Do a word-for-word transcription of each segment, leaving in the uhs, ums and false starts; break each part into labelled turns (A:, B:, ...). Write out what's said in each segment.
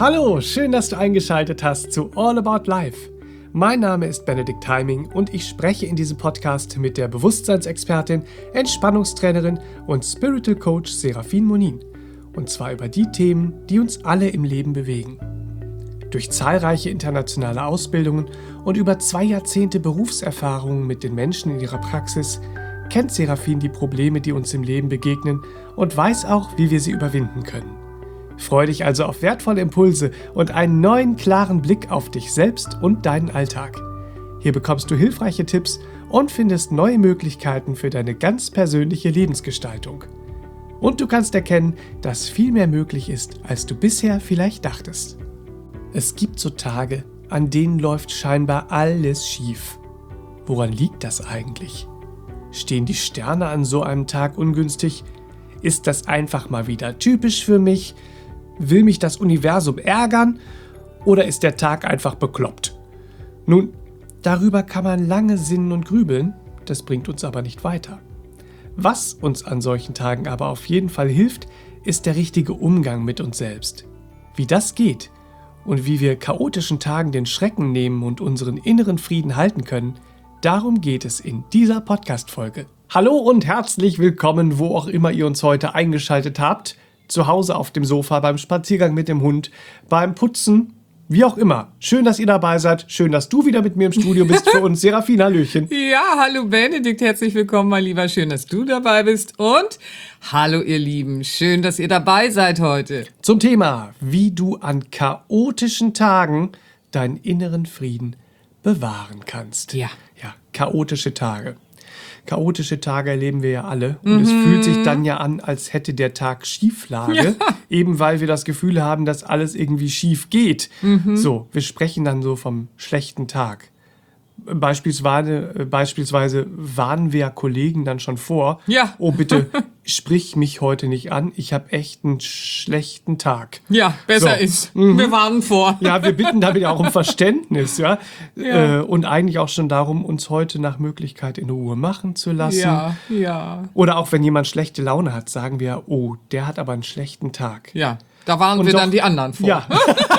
A: Hallo, schön, dass du eingeschaltet hast zu All About Life. Mein Name ist Benedikt Heiming und ich spreche in diesem Podcast mit der Bewusstseinsexpertin, Entspannungstrainerin und Spiritual Coach Serafin Monin. Und zwar über die Themen, die uns alle im Leben bewegen. Durch zahlreiche internationale Ausbildungen und über zwei Jahrzehnte Berufserfahrung mit den Menschen in ihrer Praxis kennt Serafin die Probleme, die uns im Leben begegnen und weiß auch, wie wir sie überwinden können. Freu dich also auf wertvolle Impulse und einen neuen, klaren Blick auf dich selbst und deinen Alltag. Hier bekommst du hilfreiche Tipps und findest neue Möglichkeiten für deine ganz persönliche Lebensgestaltung. Und du kannst erkennen, dass viel mehr möglich ist, als du bisher vielleicht dachtest. Es gibt so Tage, an denen läuft scheinbar alles schief. Woran liegt das eigentlich? Stehen die Sterne an so einem Tag ungünstig? Ist das einfach mal wieder typisch für mich? Will mich das Universum ärgern? Oder ist der Tag einfach bekloppt? Nun, darüber kann man lange sinnen und grübeln, das bringt uns aber nicht weiter. Was uns an solchen Tagen aber auf jeden Fall hilft, ist der richtige Umgang mit uns selbst. Wie das geht und wie wir chaotischen Tagen den Schrecken nehmen und unseren inneren Frieden halten können, darum geht es in dieser Podcast-Folge. Hallo und herzlich willkommen, wo auch immer ihr uns heute eingeschaltet habt. Zu Hause auf dem Sofa, beim Spaziergang mit dem Hund, beim Putzen, wie auch immer. Schön, dass ihr dabei seid. Schön, dass du wieder mit mir im Studio bist für uns. Serafin, hallöchen.
B: Ja, hallo Benedikt, herzlich willkommen, mein Lieber. Schön, dass du dabei bist. Und hallo ihr Lieben, schön, dass ihr dabei seid heute.
A: Zum Thema, wie du an chaotischen Tagen deinen inneren Frieden bewahren kannst.
B: Ja.
A: Ja, chaotische Tage. Chaotische Tage erleben wir ja alle und mhm. es fühlt sich dann ja an, als hätte der Tag Schieflage, ja. eben weil wir das Gefühl haben, dass alles irgendwie schief geht. Mhm. So, wir sprechen dann so vom schlechten Tag. Beispielsweise, beispielsweise warnen wir ja Kollegen dann schon vor,
B: ja.
A: oh bitte, sprich mich heute nicht an, ich habe echt einen schlechten Tag.
B: Ja, besser
A: so.
B: ist.
A: Mhm.
B: Wir warnen vor.
A: Ja, wir bitten damit auch um Verständnis, ja,
B: ja.
A: Äh, und eigentlich auch schon darum, uns heute nach Möglichkeit in Ruhe machen zu lassen.
B: Ja, ja.
A: Oder auch wenn jemand schlechte Laune hat, sagen wir, oh, der hat aber einen schlechten Tag.
B: Ja, da warnen
A: und
B: wir
A: doch,
B: dann die anderen vor.
A: Ja.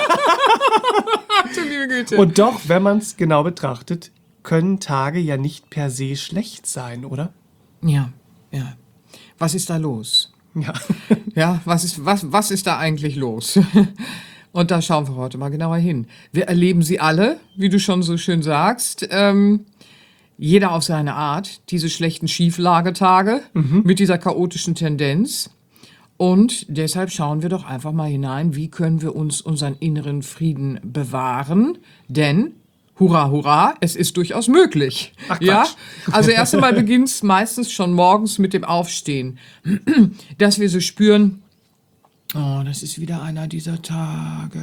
B: Du liebe Güte.
A: Und doch, wenn man es genau betrachtet, können Tage ja nicht per se schlecht sein, oder?
B: Ja, ja. Was ist da los?
A: Ja.
B: Ja, was ist, was, was ist da eigentlich los? Und da schauen wir heute mal genauer hin. Wir erleben sie alle, wie du schon so schön sagst. Ähm, jeder auf seine Art, diese schlechten Schieflagetage mhm. mit dieser chaotischen Tendenz. Und deshalb schauen wir doch einfach mal hinein, wie können wir uns unseren inneren Frieden bewahren. Denn, hurra, hurra, es ist durchaus möglich.
A: Ach,
B: ja? Also erst einmal beginnt es meistens schon morgens mit dem Aufstehen, dass wir so spüren, oh, das ist wieder einer dieser Tage.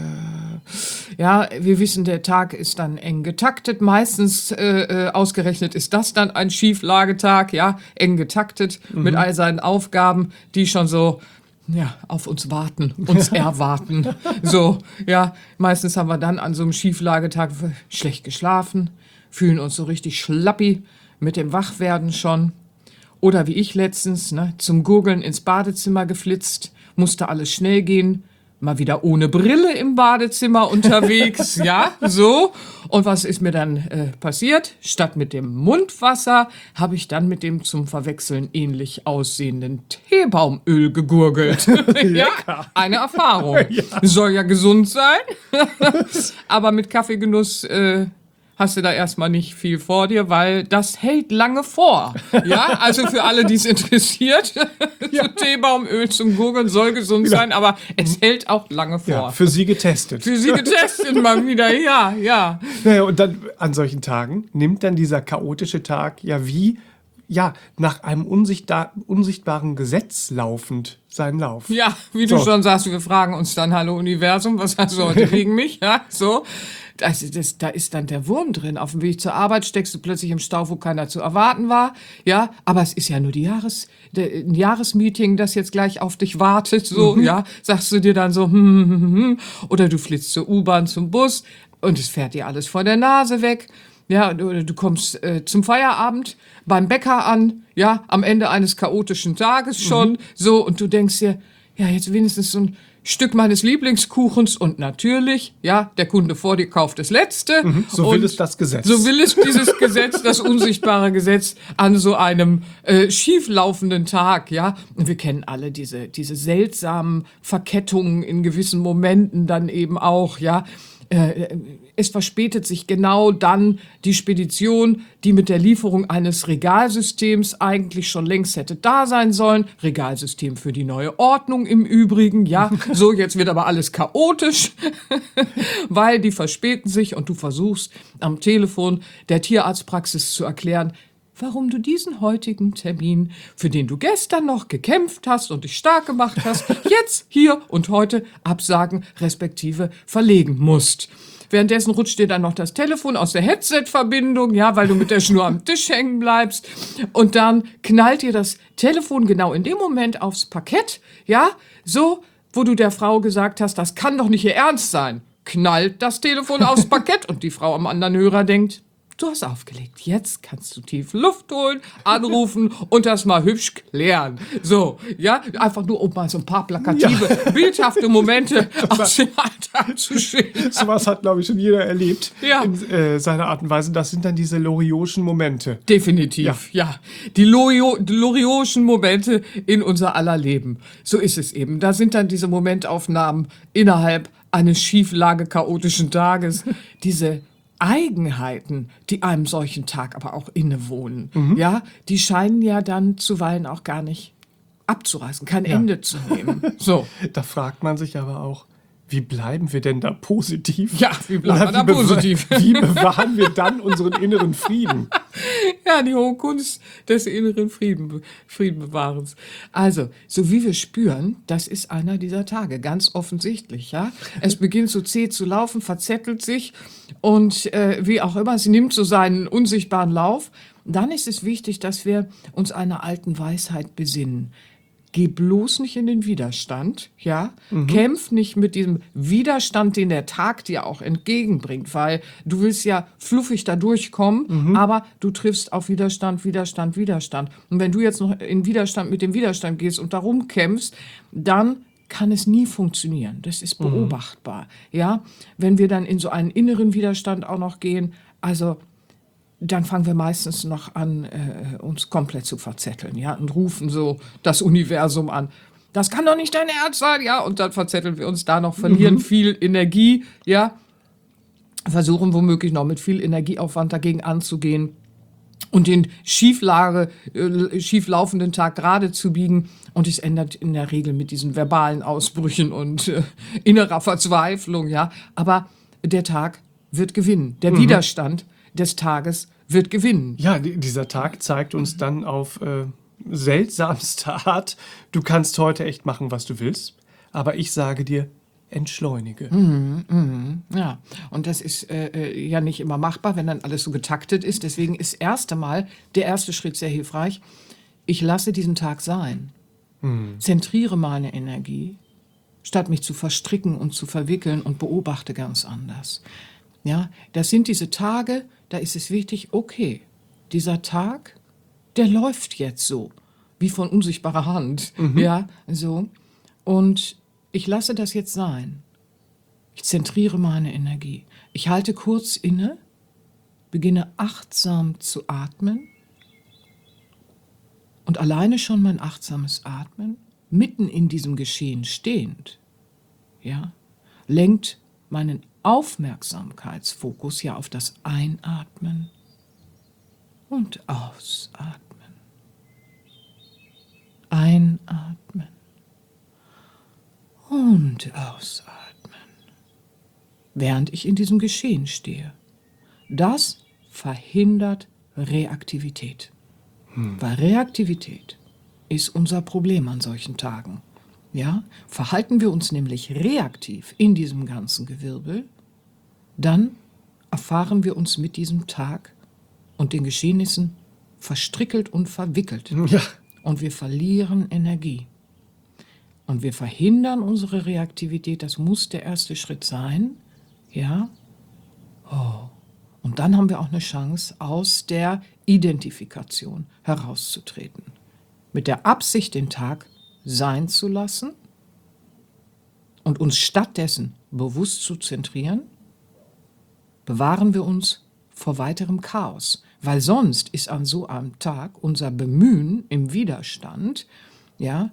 B: Ja, wir wissen, der Tag ist dann eng getaktet. Meistens äh, ausgerechnet ist das dann ein Schieflagetag, ja, eng getaktet mhm. mit all seinen Aufgaben, die schon so ja, auf uns warten, uns erwarten. So, ja, meistens haben wir dann an so einem Schieflagetag schlecht geschlafen, fühlen uns so richtig schlappi mit dem Wachwerden schon. Oder wie ich letztens, ne, zum Gurgeln ins Badezimmer geflitzt, musste alles schnell gehen, mal wieder ohne Brille im Badezimmer unterwegs, ja, so. Und was ist mir dann äh, passiert? Statt mit dem Mundwasser habe ich dann mit dem zum Verwechseln ähnlich aussehenden Teebaumöl gegurgelt. Ja, eine Erfahrung. Ja. Soll ja gesund sein, aber mit Kaffeegenuss äh, hast du da erstmal nicht viel vor dir, weil das hält lange vor. Ja, also für alle, die es interessiert, ja. so Teebaumöl zum Gurgeln soll gesund ja. sein, aber es hält auch lange vor.
A: Ja, für Sie getestet.
B: Für Sie getestet mal wieder, ja, ja.
A: Naja, und dann an solchen Tagen nimmt dann dieser chaotische Tag ja wie, ja, nach einem unsichtbar, unsichtbaren Gesetz laufend seinen Lauf.
B: Ja, wie du so. schon sagst, wir fragen uns dann, hallo Universum, was hast du heute gegen mich? Ja, so. Das, das, da ist dann der Wurm drin. Auf dem Weg zur Arbeit steckst du plötzlich im Stau, wo keiner zu erwarten war. Ja, aber es ist ja nur die Jahres, der, ein Jahresmeeting, das jetzt gleich auf dich wartet. So, mhm. ja, sagst du dir dann so, hm, hm, hm, hm. Oder du flitzt zur U-Bahn, zum Bus und es fährt dir alles vor der Nase weg. Ja, oder du kommst äh, zum Feierabend beim Bäcker an, ja, am Ende eines chaotischen Tages schon, mhm. so, und du denkst dir, ja, jetzt wenigstens so ein Stück meines Lieblingskuchens und natürlich, ja, der Kunde vor dir kauft das Letzte.
A: Mhm, so will es das Gesetz.
B: So will es dieses Gesetz, das unsichtbare Gesetz an so einem äh, schieflaufenden Tag, ja. Und wir kennen alle diese, diese seltsamen Verkettungen in gewissen Momenten dann eben auch, ja. Äh, es verspätet sich genau dann die Spedition, die mit der Lieferung eines Regalsystems eigentlich schon längst hätte da sein sollen. Regalsystem für die neue Ordnung im Übrigen, ja. So, jetzt wird aber alles chaotisch, weil die verspäten sich und du versuchst am Telefon der Tierarztpraxis zu erklären, warum du diesen heutigen Termin, für den du gestern noch gekämpft hast und dich stark gemacht hast, jetzt, hier und heute absagen respektive verlegen musst. Währenddessen rutscht dir dann noch das Telefon aus der Headset-Verbindung, ja, weil du mit der Schnur am Tisch hängen bleibst. Und dann knallt dir das Telefon genau in dem Moment aufs Parkett, ja, so, wo du der Frau gesagt hast, das kann doch nicht ihr Ernst sein. Knallt das Telefon aufs Parkett und die Frau am anderen Hörer denkt, du hast aufgelegt, jetzt kannst du tief Luft holen, anrufen und das mal hübsch klären. So, ja, einfach nur, um mal so ein paar plakative, ja. bildhafte Momente aus dem Alltag zu schildern.
A: Sowas hat, glaube ich, schon jeder erlebt
B: ja.
A: in äh, seiner Art und Weise. Das sind dann diese Lorioschen Momente.
B: Definitiv, ja. ja. Die, Lorio, die Lorioschen Momente in unser aller Leben. So ist es eben. Da sind dann diese Momentaufnahmen innerhalb eines schieflage chaotischen Tages. Diese Eigenheiten, die einem solchen Tag aber auch innewohnen, mhm. ja, die scheinen ja dann zuweilen auch gar nicht abzureißen, kein ja. Ende zu nehmen. So.
A: Da fragt man sich aber auch, wie bleiben wir denn da positiv?
B: Ja, wie bleiben wir da positiv?
A: Wie bewahren wir dann unseren inneren Frieden?
B: Ja, die hohe Kunst des inneren Frieden, Friedenbewahrens. Also, so wie wir spüren, das ist einer dieser Tage, ganz offensichtlich, ja. Es beginnt so zäh zu laufen, verzettelt sich und äh, wie auch immer, es nimmt so seinen unsichtbaren Lauf. Dann ist es wichtig, dass wir uns einer alten Weisheit besinnen. Geh bloß nicht in den Widerstand, ja. Mhm. Kämpf nicht mit diesem Widerstand, den der Tag dir auch entgegenbringt, weil du willst ja fluffig da durchkommen, mhm. aber du triffst auf Widerstand, Widerstand, Widerstand. Und wenn du jetzt noch in Widerstand mit dem Widerstand gehst und darum kämpfst, dann kann es nie funktionieren. Das ist beobachtbar, mhm. ja. Wenn wir dann in so einen inneren Widerstand auch noch gehen, also dann fangen wir meistens noch an, äh, uns komplett zu verzetteln, ja, und rufen so das Universum an. Das kann doch nicht dein Ernst sein, ja, und dann verzetteln wir uns da noch, verlieren mhm. viel Energie, ja, versuchen womöglich noch mit viel Energieaufwand dagegen anzugehen und den Schieflage, äh, schieflaufenden Tag gerade zu biegen. Und es ändert in der Regel mit diesen verbalen Ausbrüchen und äh, innerer Verzweiflung, ja, aber der Tag wird gewinnen. Der mhm. Widerstand des Tages wird gewinnen.
A: Ja, dieser Tag zeigt uns dann auf äh, seltsamste Art, du kannst heute echt machen, was du willst, aber ich sage dir, entschleunige.
B: Mhm, mhm, ja, und das ist äh, ja nicht immer machbar, wenn dann alles so getaktet ist. Deswegen ist erst einmal der erste Schritt sehr hilfreich. Ich lasse diesen Tag sein. Mhm. Zentriere meine Energie, statt mich zu verstricken und zu verwickeln und beobachte ganz anders. Ja, das sind diese Tage, da ist es wichtig, okay, dieser Tag, der läuft jetzt so, wie von unsichtbarer Hand, mhm. ja, so. Und ich lasse das jetzt sein. Ich zentriere meine Energie. Ich halte kurz inne, beginne achtsam zu atmen und alleine schon mein achtsames Atmen, mitten in diesem Geschehen stehend, ja, lenkt meinen Aufmerksamkeitsfokus ja auf das Einatmen und Ausatmen. Einatmen und Ausatmen, während ich in diesem Geschehen stehe. Das verhindert Reaktivität, hm. weil Reaktivität ist unser Problem an solchen Tagen. Ja, verhalten wir uns nämlich reaktiv in diesem ganzen Gewirbel, dann erfahren wir uns mit diesem Tag und den Geschehnissen verstrickelt und verwickelt.
A: Ja.
B: Und wir verlieren Energie. Und wir verhindern unsere Reaktivität, das muss der erste Schritt sein. Ja. Oh. Und dann haben wir auch eine Chance, aus der Identifikation herauszutreten. Mit der Absicht, den Tag sein zu lassen und uns stattdessen bewusst zu zentrieren, bewahren wir uns vor weiterem Chaos. Weil sonst ist an so einem Tag unser Bemühen im Widerstand, ja,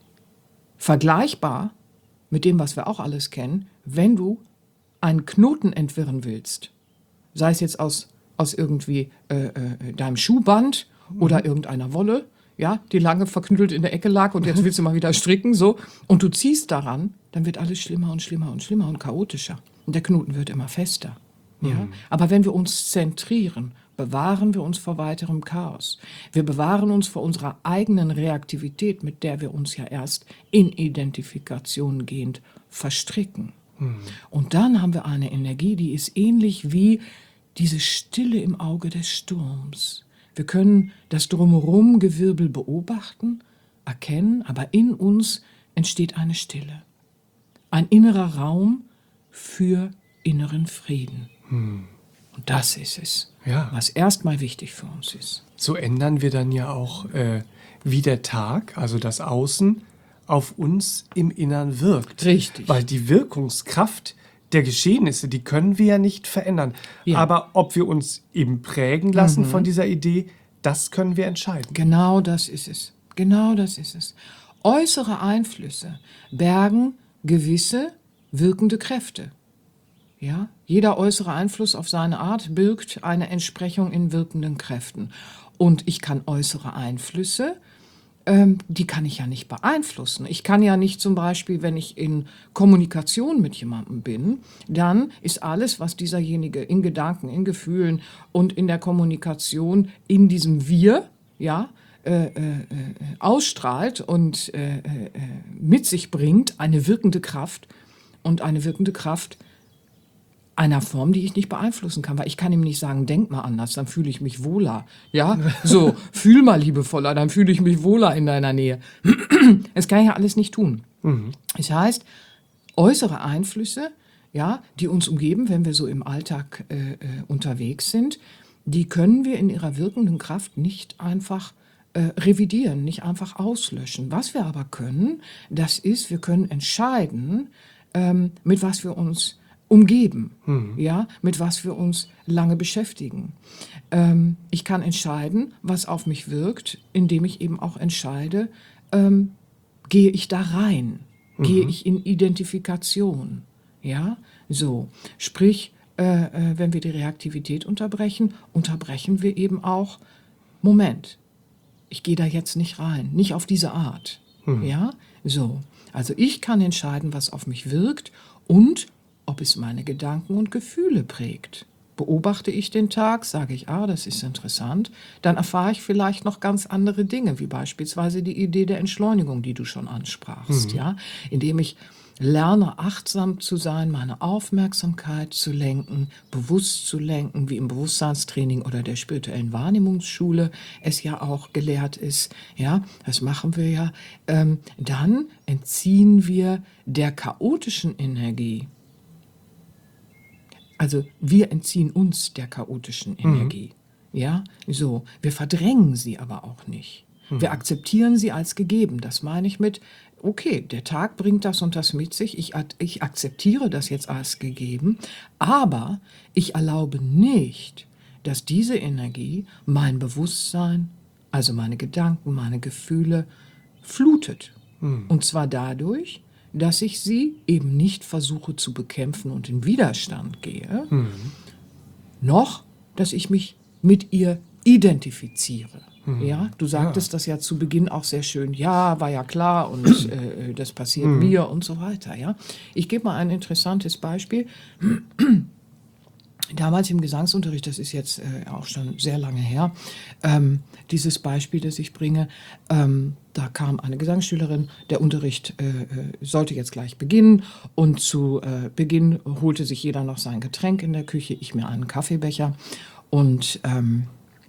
B: vergleichbar mit dem, was wir auch alles kennen, wenn du einen Knoten entwirren willst, sei es jetzt aus, aus irgendwie äh, äh, deinem Schuhband mhm. oder irgendeiner Wolle, ja, die lange verknüttelt in der Ecke lag und jetzt willst du mal wieder stricken, so, und du ziehst daran, dann wird alles schlimmer und schlimmer und schlimmer und chaotischer. Und der Knoten wird immer fester. Ja? Mhm. Aber wenn wir uns zentrieren, bewahren wir uns vor weiterem Chaos. Wir bewahren uns vor unserer eigenen Reaktivität, mit der wir uns ja erst in Identifikation gehend verstricken. Mhm. Und dann haben wir eine Energie, die ist ähnlich wie diese Stille im Auge des Sturms. Wir können das Drumherum-Gewirbel beobachten, erkennen, aber in uns entsteht eine Stille. Ein innerer Raum für inneren Frieden. Mhm. Und das ist es, ja, was erstmal wichtig für uns ist.
A: So ändern wir dann ja auch, äh, wie der Tag, also das Außen, auf uns im Innern wirkt.
B: Richtig.
A: Weil die Wirkungskraft der Geschehnisse, die können wir ja nicht verändern. Ja. Aber ob wir uns eben prägen lassen mhm. von dieser Idee, das können wir entscheiden.
B: Genau das ist es. Genau das ist es. Äußere Einflüsse bergen gewisse wirkende Kräfte. Ja, jeder äußere Einfluss auf seine Art birgt eine Entsprechung in wirkenden Kräften. Und ich kann äußere Einflüsse, ähm, die kann ich ja nicht beeinflussen. Ich kann ja nicht zum Beispiel, wenn ich in Kommunikation mit jemandem bin, dann ist alles, was dieserjenige in Gedanken, in Gefühlen und in der Kommunikation in diesem Wir, ja, äh, äh, ausstrahlt und äh, äh, mit sich bringt, eine wirkende Kraft. Und eine wirkende Kraft einer Form, die ich nicht beeinflussen kann, weil ich kann ihm nicht sagen, denk mal anders, dann fühle ich mich wohler. Ja, so, fühl mal liebevoller, dann fühle ich mich wohler in deiner Nähe. Das kann ich ja alles nicht tun. Mhm. Das heißt, äußere Einflüsse, ja, die uns umgeben, wenn wir so im Alltag äh, äh, unterwegs sind, die können wir in ihrer wirkenden Kraft nicht einfach äh, revidieren, nicht einfach auslöschen. Was wir aber können, das ist, wir können entscheiden, ähm, mit was wir uns umgeben, mhm. ja, mit was wir uns lange beschäftigen. Ähm, ich kann entscheiden, was auf mich wirkt, indem ich eben auch entscheide, ähm, gehe ich da rein, mhm. gehe ich in Identifikation, ja, so, sprich, äh, äh, wenn wir die Reaktivität unterbrechen, unterbrechen wir eben auch, Moment, ich gehe da jetzt nicht rein, nicht auf diese Art, mhm. ja, so, also ich kann entscheiden, was auf mich wirkt und ob es meine Gedanken und Gefühle prägt. Beobachte ich den Tag, sage ich, ah, das ist interessant, dann erfahre ich vielleicht noch ganz andere Dinge, wie beispielsweise die Idee der Entschleunigung, die du schon ansprachst, mhm. ja, indem ich lerne, achtsam zu sein, meine Aufmerksamkeit zu lenken, bewusst zu lenken, wie im Bewusstseinstraining oder der spirituellen Wahrnehmungsschule es ja auch gelehrt ist, ja, das machen wir ja, ähm, dann entziehen wir der chaotischen Energie. Also wir entziehen uns der chaotischen Energie, mhm. ja, so. Wir verdrängen sie aber auch nicht. Mhm. Wir akzeptieren sie als gegeben. Das meine ich mit, okay, der Tag bringt das und das mit sich. Ich, ich akzeptiere das jetzt als gegeben, aber ich erlaube nicht, dass diese Energie mein Bewusstsein, also meine Gedanken, meine Gefühle flutet. Mhm. Und zwar dadurch, dass ich sie eben nicht versuche zu bekämpfen und in Widerstand gehe, mhm. noch, dass ich mich mit ihr identifiziere. Mhm. Ja, du sagtest ja. das ja zu Beginn auch sehr schön, ja, war ja klar und äh, das passiert mhm. mir und so weiter. Ja, ich gebe mal ein interessantes Beispiel. Damals im Gesangsunterricht, das ist jetzt äh, auch schon sehr lange her, ähm, dieses Beispiel, das ich bringe, ähm, da kam eine Gesangsschülerin, der Unterricht äh, sollte jetzt gleich beginnen und zu äh, Beginn holte sich jeder noch sein Getränk in der Küche, ich mir einen Kaffeebecher und ähm,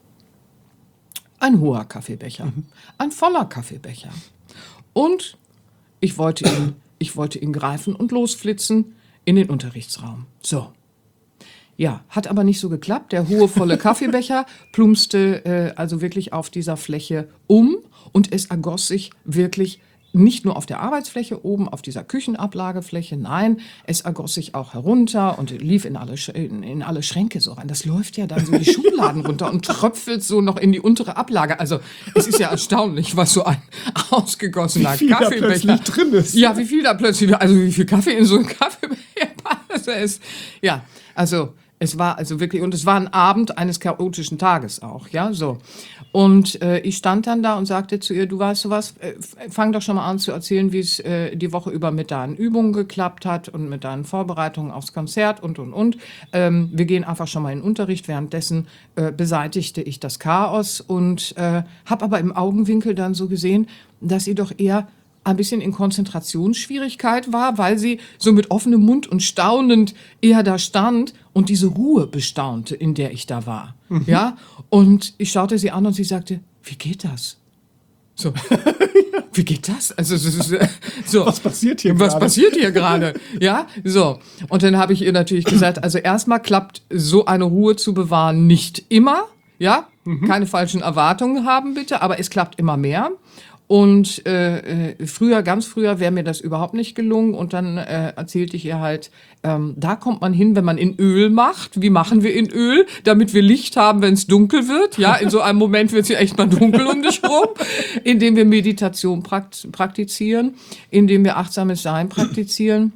B: ein hoher Kaffeebecher, mhm. ein voller Kaffeebecher und ich wollte ihn, ich wollte ihn greifen und losflitzen in den Unterrichtsraum. So. Ja, hat aber nicht so geklappt. Der hohe, volle Kaffeebecher plumpste äh, also wirklich auf dieser Fläche um und es ergoss sich wirklich nicht nur auf der Arbeitsfläche oben, auf dieser Küchenablagefläche, nein, es ergoss sich auch herunter und lief in alle, Sch- in, in alle Schränke so rein. Das läuft ja dann so die Schubladen runter und tröpfelt so noch in die untere Ablage. Also es ist ja erstaunlich, was so ein ausgegossener
A: Wie viel da
B: Kaffeebecher
A: plötzlich drin ist.
B: Ja, wie viel da plötzlich, also wie viel Kaffee in so einem Kaffeebecher ist. Ja, also es war also wirklich, und es war ein Abend eines chaotischen Tages auch, ja, so. Und äh, ich stand dann da und sagte zu ihr, du weißt du was, äh, fang doch schon mal an zu erzählen, wie es äh, die Woche über mit deinen Übungen geklappt hat und mit deinen Vorbereitungen aufs Konzert und, und, und. Ähm, wir gehen einfach schon mal in den Unterricht. Währenddessen äh, beseitigte ich das Chaos und äh, habe aber im Augenwinkel dann so gesehen, dass sie doch eher ein bisschen in Konzentrationsschwierigkeit war, weil sie so mit offenem Mund und staunend eher da stand und diese Ruhe bestaunte, in der ich da war. Mhm. Ja? Und ich schaute sie an und sie sagte, wie geht das? So, wie geht das? Also es ist, äh, so,
A: Was passiert hier
B: was
A: gerade?
B: passiert hier gerade? Ja, so. Und dann habe ich ihr natürlich gesagt, also erstmal klappt so eine Ruhe zu bewahren nicht immer. Ja, mhm. Keine falschen Erwartungen haben bitte, aber es klappt immer mehr. Und äh, früher, ganz früher wäre mir das überhaupt nicht gelungen. Und dann äh, erzählte ich ihr halt, ähm, da kommt man hin, wenn man in Öl macht. Wie machen wir in Öl? Damit wir Licht haben, wenn es dunkel wird. Ja, in so einem Moment wird es ja echt mal dunkel um dich rum. Indem wir Meditation prakt- praktizieren, indem wir achtsames Sein praktizieren.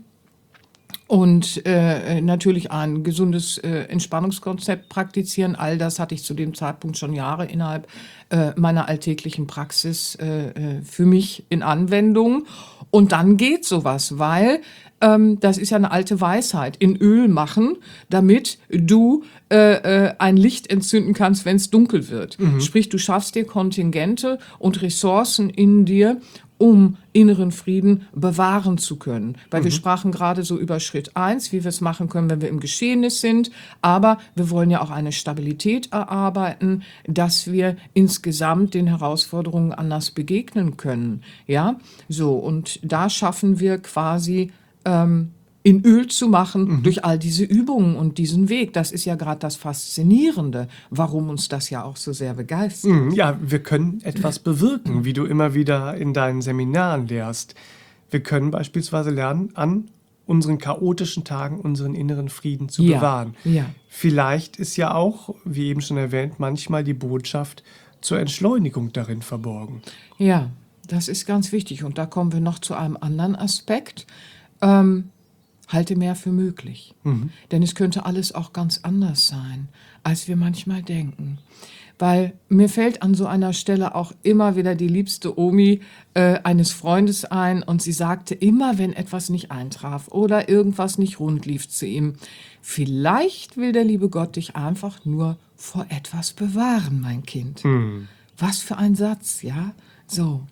B: Und äh, natürlich ein gesundes äh, Entspannungskonzept praktizieren. All das hatte ich zu dem Zeitpunkt schon Jahre innerhalb äh, meiner alltäglichen Praxis äh, für mich in Anwendung. Und dann geht sowas, weil ähm, das ist ja eine alte Weisheit, in Öl machen, damit du äh, äh, ein Licht entzünden kannst, wenn es dunkel wird. Mhm. Sprich, du schaffst dir Kontingente und Ressourcen in dir, um inneren Frieden bewahren zu können. Weil mhm. wir sprachen gerade so über Schritt eins, wie wir es machen können, wenn wir im Geschehnis sind. Aber wir wollen ja auch eine Stabilität erarbeiten, dass wir insgesamt den Herausforderungen anders begegnen können. Ja, so. Und da schaffen wir quasi, ähm, in Öl zu machen mhm. durch all diese Übungen und diesen Weg. Das ist ja gerade das Faszinierende, warum uns das ja auch so sehr begeistert.
A: Mhm, ja, wir können etwas bewirken, wie du immer wieder in deinen Seminaren lehrst. Wir können beispielsweise lernen, an unseren chaotischen Tagen unseren inneren Frieden zu
B: ja,
A: bewahren.
B: Ja.
A: Vielleicht ist ja auch, wie eben schon erwähnt, manchmal die Botschaft zur Entschleunigung darin verborgen.
B: Ja, das ist ganz wichtig. Und da kommen wir noch zu einem anderen Aspekt. Ähm, halte mehr für möglich. Mhm. Denn es könnte alles auch ganz anders sein, als wir manchmal denken. Weil mir fällt an so einer Stelle auch immer wieder die liebste Omi äh, eines Freundes ein und sie sagte immer, wenn etwas nicht eintraf oder irgendwas nicht rund lief zu ihm, vielleicht will der liebe Gott dich einfach nur vor etwas bewahren, mein Kind. Mhm. Was für ein Satz, ja? So.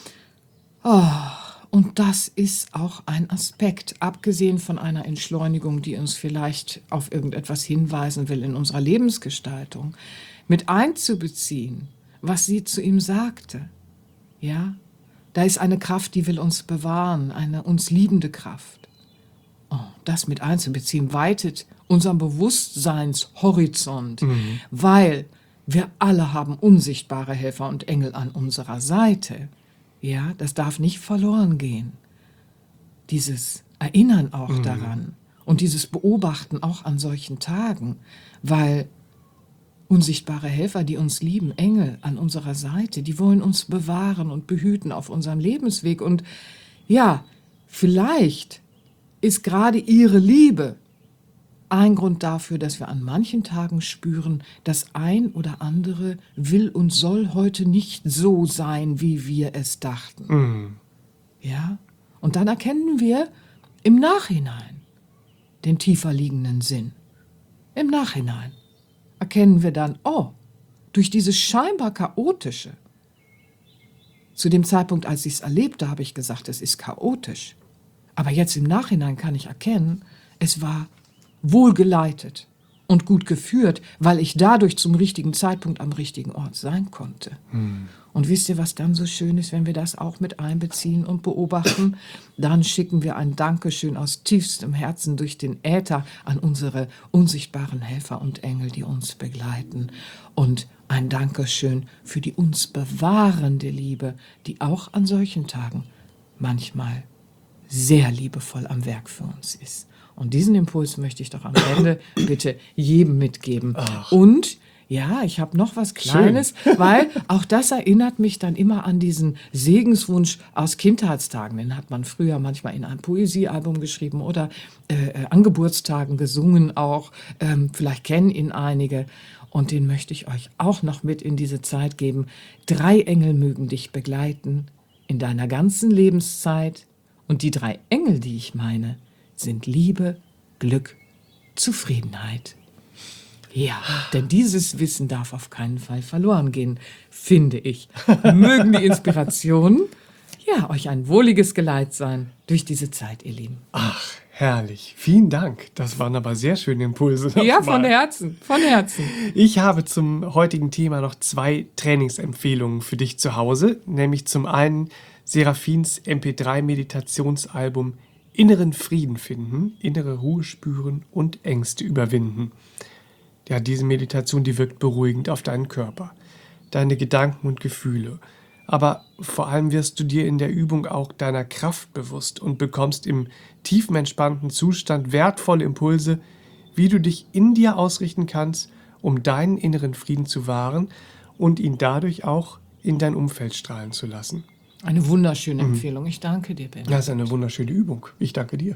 B: Oh. Und das ist auch ein Aspekt, abgesehen von einer Entschleunigung, die uns vielleicht auf irgendetwas hinweisen will in unserer Lebensgestaltung, mit einzubeziehen, was sie zu ihm sagte. Ja, da ist eine Kraft, die will uns bewahren, eine uns liebende Kraft. Oh, das mit einzubeziehen, weitet unseren Bewusstseinshorizont, mhm. weil wir alle haben unsichtbare Helfer und Engel an unserer Seite. Ja, das darf nicht verloren gehen. Dieses Erinnern auch mhm. daran und dieses Beobachten auch an solchen Tagen, weil unsichtbare Helfer, die uns lieben, Engel an unserer Seite, die wollen uns bewahren und behüten auf unserem Lebensweg. Und ja, vielleicht ist gerade ihre Liebe ein Grund dafür, dass wir an manchen Tagen spüren, das ein oder andere will und soll heute nicht so sein, wie wir es dachten. Mm. Ja? Und dann erkennen wir im Nachhinein den tiefer liegenden Sinn. Im Nachhinein erkennen wir dann, oh, durch dieses scheinbar Chaotische. Zu dem Zeitpunkt, als ich es erlebte, habe ich gesagt, es ist chaotisch. Aber jetzt im Nachhinein kann ich erkennen, es war wohlgeleitet und gut geführt, weil ich dadurch zum richtigen Zeitpunkt am richtigen Ort sein konnte. Hm. Und wisst ihr, was dann so schön ist, wenn wir das auch mit einbeziehen und beobachten? Dann schicken wir ein Dankeschön aus tiefstem Herzen durch den Äther an unsere unsichtbaren Helfer und Engel, die uns begleiten. Und ein Dankeschön für die uns bewahrende Liebe, die auch an solchen Tagen manchmal sehr liebevoll am Werk für uns ist. Und diesen Impuls möchte ich doch am Ende bitte jedem mitgeben.
A: Ach.
B: Und ja, ich habe noch was Kleines, weil auch das erinnert mich dann immer an diesen Segenswunsch aus Kindheitstagen. Den hat man früher manchmal in ein Poesiealbum geschrieben oder äh, an Geburtstagen gesungen auch. Ähm, vielleicht kennen ihn einige. Und den möchte ich euch auch noch mit in diese Zeit geben. Drei Engel mögen dich begleiten in deiner ganzen Lebenszeit. Und die drei Engel, die ich meine, sind Liebe, Glück, Zufriedenheit. Ja, denn dieses Wissen darf auf keinen Fall verloren gehen, finde ich. Mögen die Inspirationen, ja, euch ein wohliges Geleit sein durch diese Zeit, ihr Lieben.
A: Ach, herrlich. Vielen Dank. Das waren aber sehr schöne Impulse.
B: Ja,
A: nochmal.
B: von Herzen, von Herzen.
A: Ich habe zum heutigen Thema noch zwei Trainingsempfehlungen für dich zu Hause, nämlich zum einen Seraphins M P drei Meditationsalbum Inneren Frieden finden, innere Ruhe spüren und Ängste überwinden. Ja, diese Meditation, die wirkt beruhigend auf deinen Körper, deine Gedanken und Gefühle. Aber vor allem wirst du dir in der Übung auch deiner Kraft bewusst und bekommst im tiefen entspannten Zustand wertvolle Impulse, wie du dich in dir ausrichten kannst, um deinen inneren Frieden zu wahren und ihn dadurch auch in dein Umfeld strahlen zu lassen.
B: Eine wunderschöne Empfehlung. Ich danke dir, Ben.
A: Das ist eine wunderschöne Übung. Ich danke dir.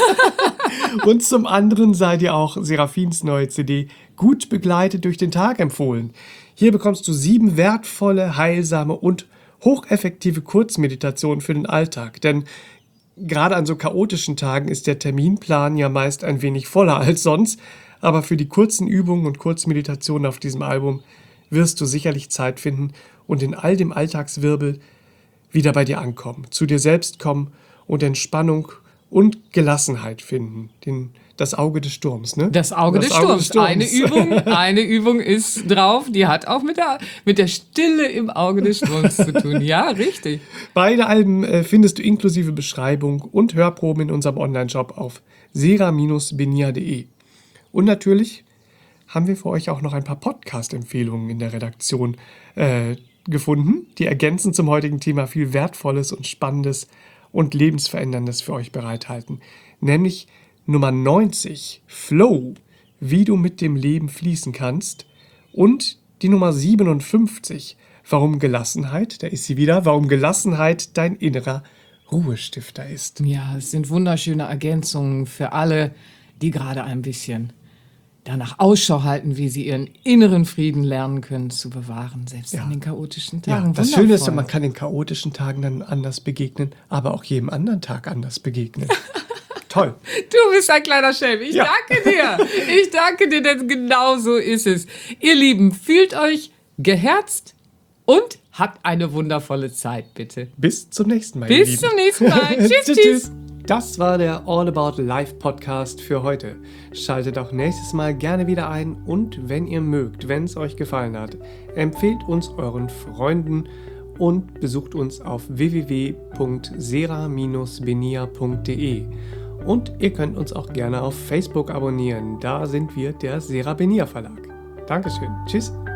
A: Und zum anderen sei dir auch Seraphins neue C D Gut begleitet durch den Tag empfohlen. Hier bekommst du sieben wertvolle, heilsame und hocheffektive Kurzmeditationen für den Alltag. Denn gerade an so chaotischen Tagen ist der Terminplan ja meist ein wenig voller als sonst. Aber für die kurzen Übungen und Kurzmeditationen auf diesem Album wirst du sicherlich Zeit finden und in all dem Alltagswirbel wieder bei dir ankommen, zu dir selbst kommen und Entspannung und Gelassenheit finden. Den, das Auge des Sturms, ne?
B: Das Auge,
A: das
B: des,
A: Auge
B: Sturms.
A: des Sturms.
B: Eine Übung, eine Übung ist drauf, die hat auch mit der, mit der Stille im Auge des Sturms zu tun. Ja, richtig.
A: Beide Alben äh, findest du inklusive Beschreibung und Hörproben in unserem Onlineshop auf sera Bindestrich benia punkt de. Und natürlich haben wir für euch auch noch ein paar Podcast-Empfehlungen in der Redaktion äh, gefunden, die ergänzend zum heutigen Thema viel Wertvolles und Spannendes und Lebensveränderndes für euch bereithalten. Nämlich Nummer neunzig, Flow, wie du mit dem Leben fließen kannst, und die Nummer siebenundfünfzig, warum Gelassenheit, da ist sie wieder, warum Gelassenheit dein innerer Ruhestifter ist.
B: Ja, es sind wunderschöne Ergänzungen für alle, die gerade ein bisschen danach Ausschau halten, wie sie ihren inneren Frieden lernen können zu bewahren, selbst
A: Ja.
B: an den chaotischen
A: Ja,
B: Tagen.
A: das Schöne ist,
B: Wundervoll.
A: man kann den chaotischen Tagen dann anders begegnen, aber auch jedem anderen Tag anders begegnen. Toll.
B: Du bist ein kleiner Schelm. Ich
A: Ja.
B: danke dir. Ich danke dir, denn genau so ist es. Ihr Lieben, fühlt euch geherzt und habt eine wundervolle Zeit, bitte.
A: Bis zum nächsten Mal. ihr
B: Bis
A: Lieben.
B: zum nächsten Mal. Tschüss, tschüss.
A: Das war der All About Life Podcast für heute. Schaltet auch nächstes Mal gerne wieder ein und wenn ihr mögt, wenn es euch gefallen hat, empfehlt uns euren Freunden und besucht uns auf w w w punkt sera Bindestrich benia punkt de. Und ihr könnt uns auch gerne auf Facebook abonnieren. Da sind wir der Sera Benia Verlag. Dankeschön. Tschüss.